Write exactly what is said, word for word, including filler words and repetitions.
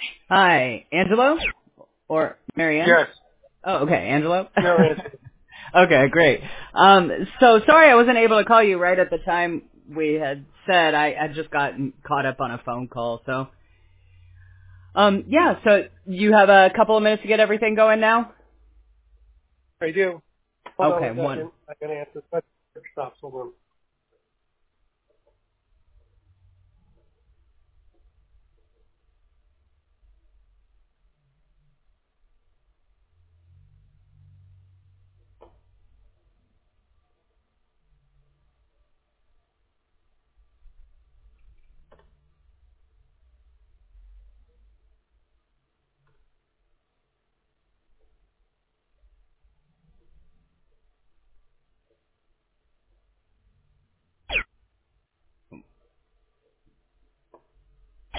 Hi, Angelo? Or Marianne? Yes. Oh, okay, Angelo? No answer. Okay, great. Um, so sorry I wasn't able to call you right at the time we had said. I had just gotten caught up on a phone call, so. Um, yeah, so you have a couple of minutes to get everything going now? I do. Hold on Okay, a one. second. I can answer. But stop. Hold on.